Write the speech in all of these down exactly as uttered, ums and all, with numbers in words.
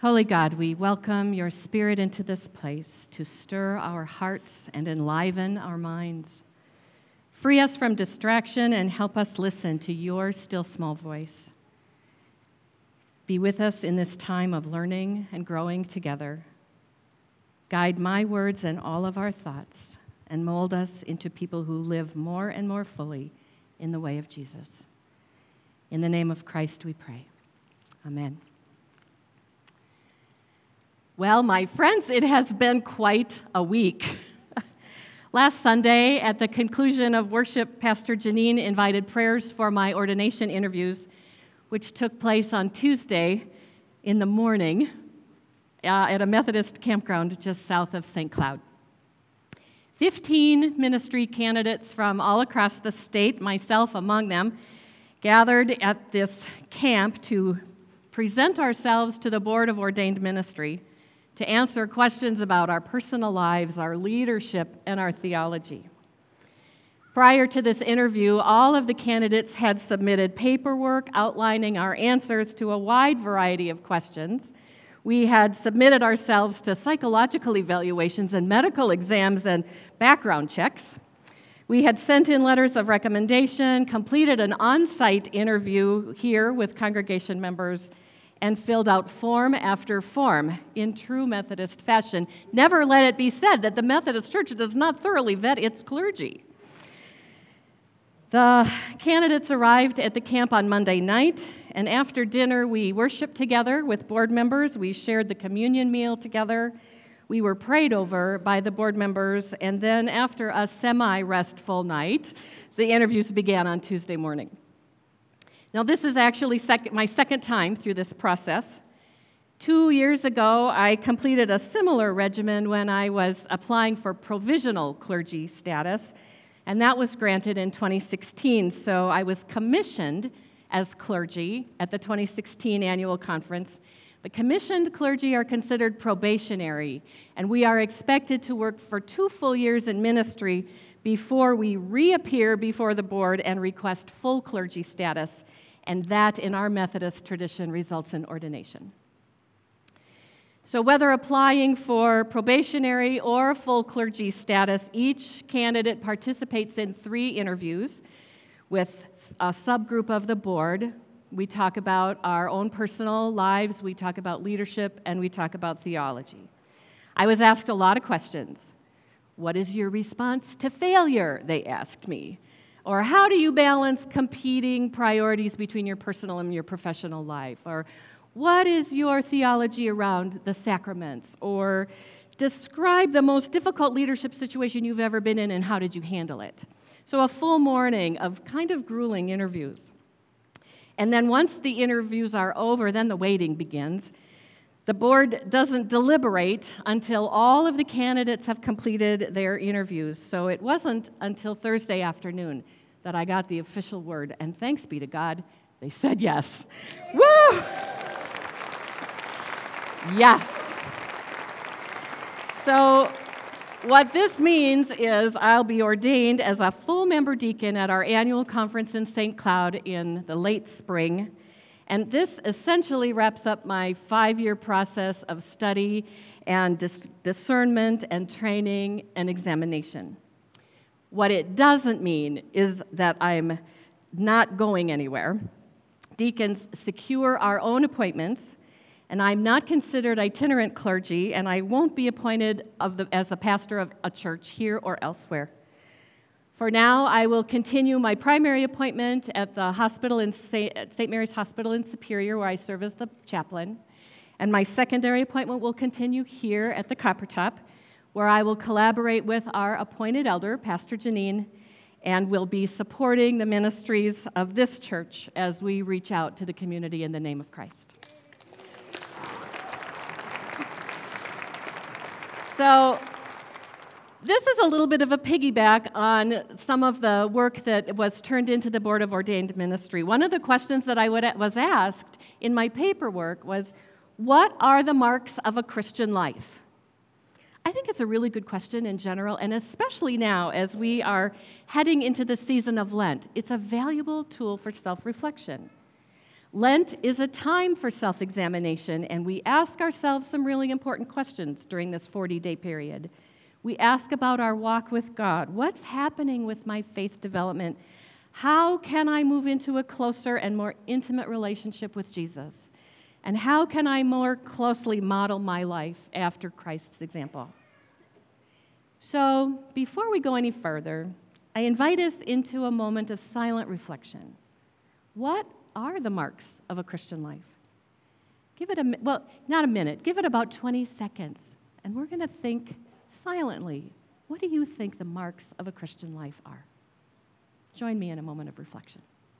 Holy God, we welcome your Spirit into this place to stir our hearts and enliven our minds. Free us from distraction and help us listen to your still small voice. Be with us in this time of learning and growing together. Guide my words and all of our thoughts, and mold us into people who live more and more fully in the way of Jesus. In the name of Christ we pray. Amen. Well, my friends, it has been quite a week. Last Sunday, at the conclusion of worship, Pastor Janine invited prayers for my ordination interviews, which took place on Tuesday in the morning uh, at a Methodist campground just south of Saint Cloud. Fifteen ministry candidates from all across the state, myself among them, gathered at this camp to present ourselves to the Board of Ordained Ministry to answer questions about our personal lives, our leadership, and our theology. Prior to this interview, all of the candidates had submitted paperwork outlining our answers to a wide variety of questions. We had submitted ourselves to psychological evaluations and medical exams and background checks. We had sent in letters of recommendation, completed an on-site interview here with congregation members, and filled out form after form in true Methodist fashion. Never let it be said that the Methodist Church does not thoroughly vet its clergy. The candidates arrived at the camp on Monday night, and after dinner, we worshiped together with board members. We shared the communion meal together. We were prayed over by the board members, and then after a semi-restful night, the interviews began on Tuesday morning. Now, this is actually sec- my second time through this process. Two years ago, I completed a similar regimen when I was applying for provisional clergy status, and that was granted in twenty sixteen. So I was commissioned as clergy at the twenty sixteen annual conference. But commissioned clergy are considered probationary, and we are expected to work for two full years in ministry before we reappear before the board and request full clergy status. And that, in our Methodist tradition, results in ordination. So whether applying for probationary or full clergy status, each candidate participates in three interviews with a subgroup of the board. We talk about our own personal lives, we talk about leadership, and we talk about theology. I was asked a lot of questions. What is your response to failure, they asked me. Or how do you balance competing priorities between your personal and your professional life? Or what is your theology around the sacraments? Or describe the most difficult leadership situation you've ever been in and how did you handle it? So a full morning of kind of grueling interviews. And then once the interviews are over, then the waiting begins. The board doesn't deliberate until all of the candidates have completed their interviews. So it wasn't until Thursday afternoon that I got the official word. And thanks be to God, they said yes. Woo! Yes. So what this means is I'll be ordained as a full member deacon at our annual conference in Saint Cloud in the late spring. And this essentially wraps up my five-year process of study and dis- discernment and training and examination. What it doesn't mean is that I'm not going anywhere. Deacons secure our own appointments, and I'm not considered itinerant clergy, and I won't be appointed of the, as a pastor of a church here or elsewhere. For now, I will continue my primary appointment at the hospital in Saint Mary's Hospital in Superior, where I serve as the chaplain. And my secondary appointment will continue here at the Copper Top, where I will collaborate with our appointed elder, Pastor Janine, and will be supporting the ministries of this church as we reach out to the community in the name of Christ. So, this is a little bit of a piggyback on some of the work that was turned into the Board of Ordained Ministry. One of the questions that I would, was asked in my paperwork was, what are the marks of a Christian life? I think it's a really good question in general, and especially now as we are heading into the season of Lent. It's a valuable tool for self-reflection. Lent is a time for self-examination, and we ask ourselves some really important questions during this forty-day period. We ask about our walk with God. What's happening with my faith development? How can I move into a closer and more intimate relationship with Jesus? And how can I more closely model my life after Christ's example? So, before we go any further, I invite us into a moment of silent reflection. What are the marks of a Christian life? Give it a, well, not a minute, give it about twenty seconds, and we're going to think silently. What do you think the marks of a Christian life are? Join me in a moment of reflection.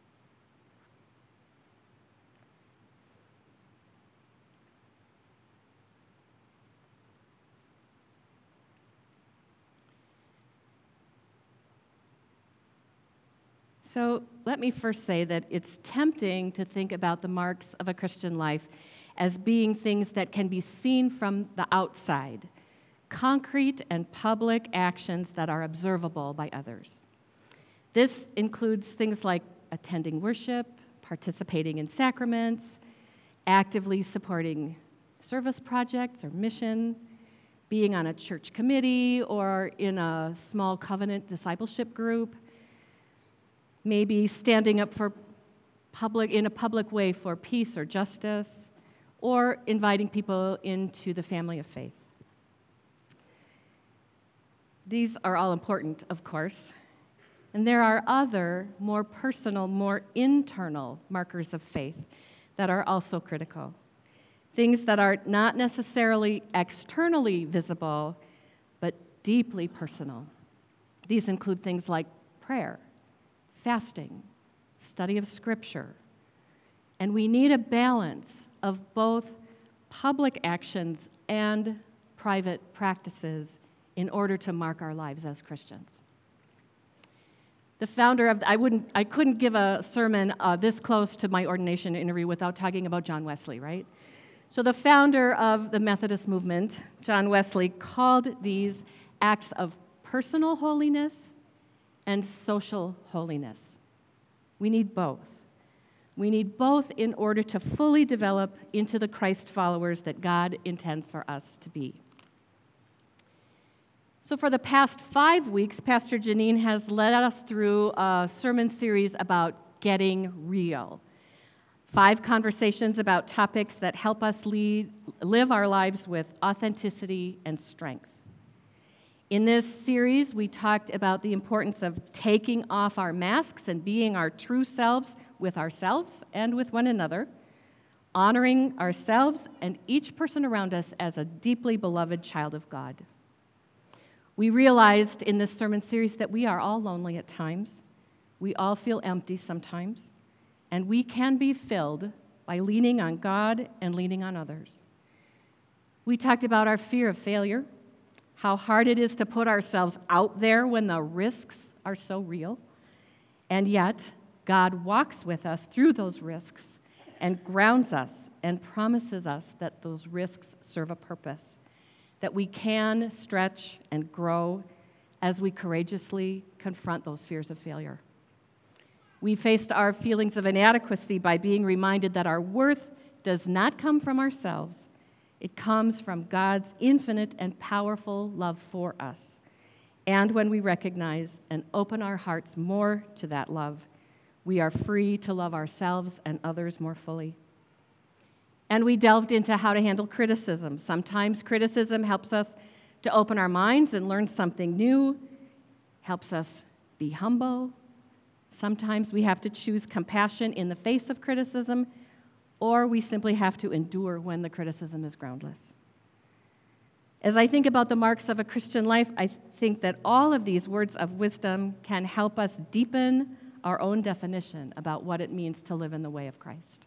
So let me first say that it's tempting to think about the marks of a Christian life as being things that can be seen from the outside, concrete and public actions that are observable by others. This includes things like attending worship, participating in sacraments, actively supporting service projects or mission, being on a church committee or in a small covenant discipleship group, maybe standing up for public in a public way for peace or justice, or inviting people into the family of faith. These are all important, of course, and there are other, more personal, more internal markers of faith that are also critical. Things that are not necessarily externally visible, but deeply personal. These include things like prayer, fasting, study of Scripture. And we need a balance of both public actions and private practices in order to mark our lives as Christians. The founder of, I wouldn't, I couldn't give a sermon uh, this close to my ordination interview without talking about John Wesley, right? So the founder of the Methodist movement, John Wesley, called these acts of personal holiness and social holiness. We need both. We need both in order to fully develop into the Christ followers that God intends for us to be. So for the past five weeks, Pastor Janine has led us through a sermon series about getting real. Five conversations about topics that help us lead, live our lives with authenticity and strength. In this series, we talked about the importance of taking off our masks and being our true selves with ourselves and with one another, honoring ourselves and each person around us as a deeply beloved child of God. We realized in this sermon series that we are all lonely at times. We all feel empty sometimes, and we can be filled by leaning on God and leaning on others. We talked about our fear of failure, how hard it is to put ourselves out there when the risks are so real, and yet God walks with us through those risks and grounds us and promises us that those risks serve a purpose, that we can stretch and grow as we courageously confront those fears of failure. We faced our feelings of inadequacy by being reminded that our worth does not come from ourselves. It comes from God's infinite and powerful love for us. And when we recognize and open our hearts more to that love, we are free to love ourselves and others more fully. And we delved into how to handle criticism. Sometimes criticism helps us to open our minds and learn something new, helps us be humble. Sometimes we have to choose compassion in the face of criticism, or we simply have to endure when the criticism is groundless. As I think about the marks of a Christian life, I think that all of these words of wisdom can help us deepen our own definition about what it means to live in the way of Christ.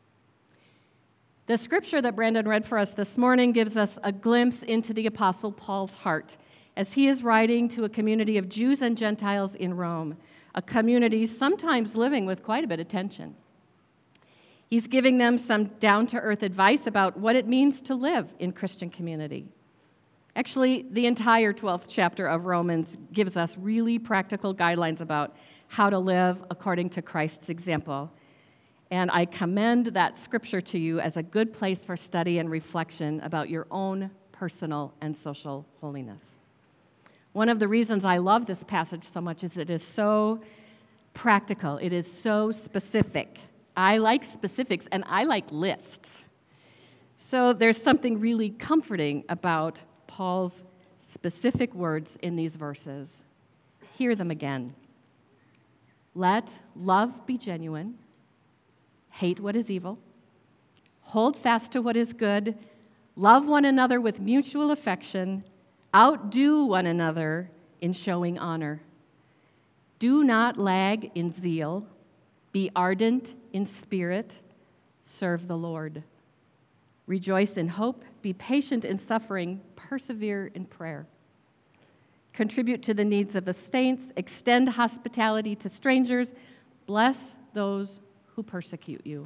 The scripture that Brandon read for us this morning gives us a glimpse into the Apostle Paul's heart as he is writing to a community of Jews and Gentiles in Rome, a community sometimes living with quite a bit of tension. He's giving them some down-to-earth advice about what it means to live in Christian community. Actually, the entire twelfth chapter of Romans gives us really practical guidelines about how to live according to Christ's example. And I commend that scripture to you as a good place for study and reflection about your own personal and social holiness. One of the reasons I love this passage so much is it is so practical. It is so specific. I like specifics, and I like lists. So there's something really comforting about Paul's specific words in these verses. Hear them again. Let love be genuine. Hate what is evil. Hold fast to what is good. Love one another with mutual affection. Outdo one another in showing honor. Do not lag in zeal. Be ardent in spirit. Serve the Lord. Rejoice in hope. Be patient in suffering. Persevere in prayer. Contribute to the needs of the saints. Extend hospitality to strangers. Bless those who persecute you.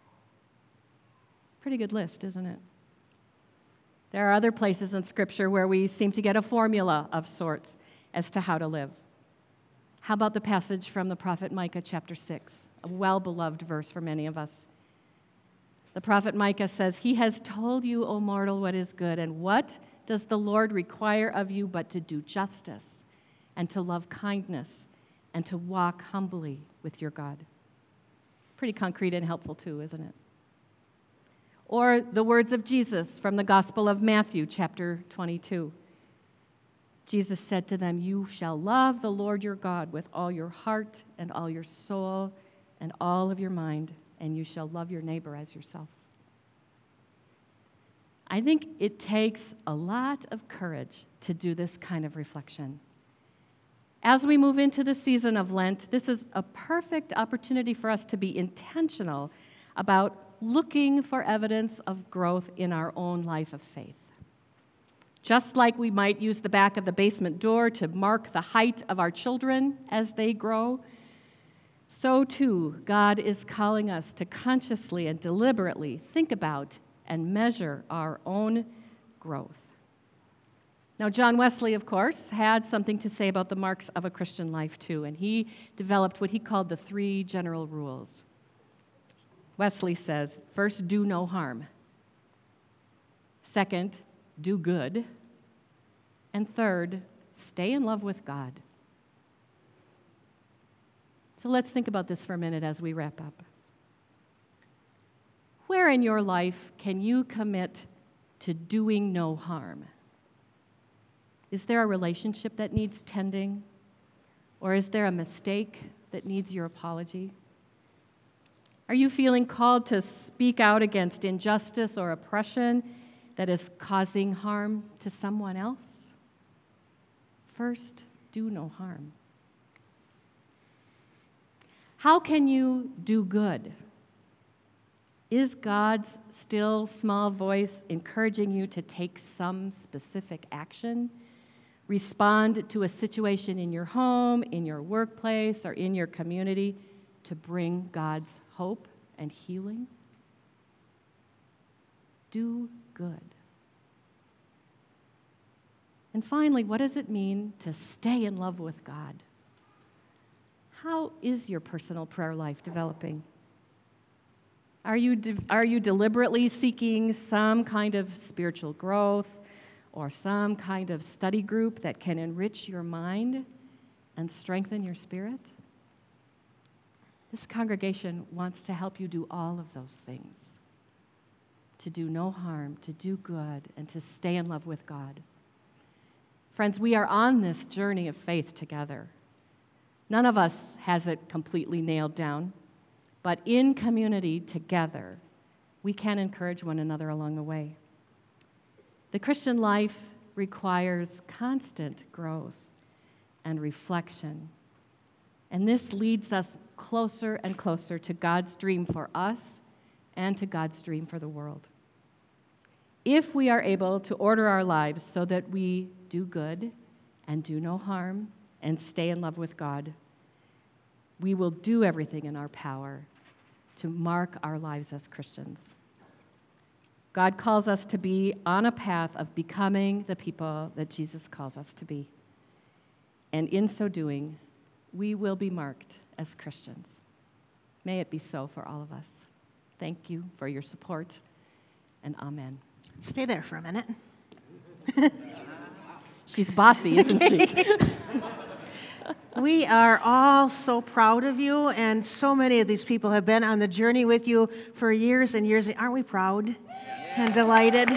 Pretty good list, isn't it? There are other places in Scripture where we seem to get a formula of sorts as to how to live. How about the passage from the prophet Micah, chapter six, a well-beloved verse for many of us? The prophet Micah says, "He has told you, O mortal, what is good, and what does the Lord require of you but to do justice and to love kindness and to walk humbly with your God?" Pretty concrete and helpful too, isn't it? Or the words of Jesus from the Gospel of Matthew, chapter twenty-two. Jesus said to them, "You shall love the Lord your God with all your heart and all your soul and all of your mind, and you shall love your neighbor as yourself." I think it takes a lot of courage to do this kind of reflection. As we move into the season of Lent, this is a perfect opportunity for us to be intentional about looking for evidence of growth in our own life of faith. Just like we might use the back of the basement door to mark the height of our children as they grow, so too God is calling us to consciously and deliberately think about and measure our own growth. Now, John Wesley, of course, had something to say about the marks of a Christian life, too, and he developed what he called the three general rules. Wesley says, first, do no harm. Second, do good. And third, stay in love with God. So let's think about this for a minute as we wrap up. Where in your life can you commit to doing no harm? Is there a relationship that needs tending? Or is there a mistake that needs your apology? Are you feeling called to speak out against injustice or oppression that is causing harm to someone else? First, do no harm. How can you do good? Is God's still small voice encouraging you to take some specific action? Respond to a situation in your home, in your workplace, or in your community to bring God's hope and healing? Do good. And finally, what does it mean to stay in love with God? How is your personal prayer life developing? Are you, de- are you deliberately seeking some kind of spiritual growth or some kind of study group that can enrich your mind and strengthen your spirit? This congregation wants to help you do all of those things, to do no harm, to do good, and to stay in love with God. Friends, we are on this journey of faith together. None of us has it completely nailed down, but in community together, we can encourage one another along the way. The Christian life requires constant growth and reflection, and this leads us closer and closer to God's dream for us and to God's dream for the world. If we are able to order our lives so that we do good and do no harm and stay in love with God, we will do everything in our power to mark our lives as Christians. God calls us to be on a path of becoming the people that Jesus calls us to be. And in so doing, we will be marked as Christians. May it be so for all of us. Thank you for your support, and amen. Stay there for a minute. She's bossy, isn't she? We are all so proud of you, and so many of these people have been on the journey with you for years and years. Aren't we proud and delighted?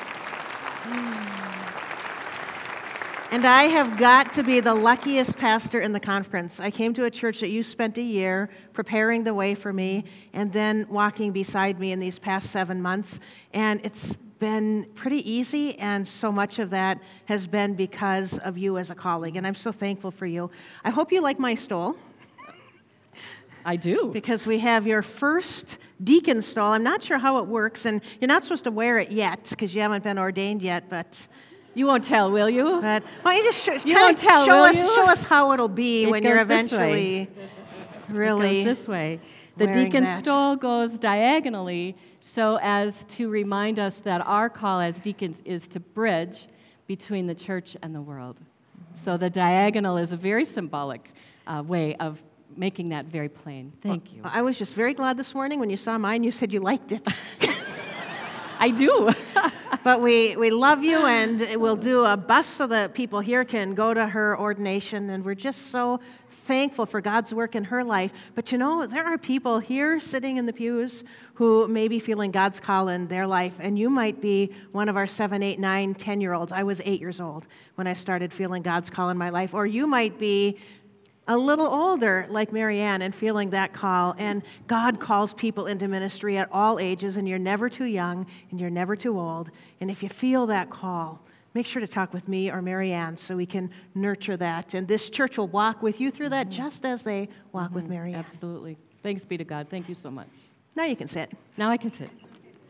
And I have got to be the luckiest pastor in the conference. I came to a church that you spent a year preparing the way for me and then walking beside me in these past seven months. And it's been pretty easy, and so much of that has been because of you as a colleague. And I'm so thankful for you. I hope you like my stole. I do. Because we have your first deacon stole. I'm not sure how it works, and you're not supposed to wear it yet because you haven't been ordained yet, but... You won't tell, will you? But why don't you just show, you won't tell, show will us, you? show us how it'll be it when you're this eventually way. really It goes this way. The wearing deacon that. stole goes diagonally so as to remind us that our call as deacons is to bridge between the church and the world. So the diagonal is a very symbolic uh, way of making that very plain. Thank well, you. I was just very glad this morning when you saw mine, you said you liked it. I do. But we, we love you, and we'll do a bus so that people here can go to her ordination, and we're just so thankful for God's work in her life. But you know, there are people here sitting in the pews who may be feeling God's call in their life, and you might be one of our seven, eight, nine, ten-year-olds. I was eight years old when I started feeling God's call in my life. Or you might be a little older, like Marianne, and feeling that call. And God calls people into ministry at all ages, and you're never too young, and you're never too old. And if you feel that call, make sure to talk with me or Marianne so we can nurture that. And this church will walk with you through that mm-hmm. just as they walk mm-hmm. with Marianne. Absolutely. Thanks be to God. Thank you so much. Now you can sit. Now I can sit.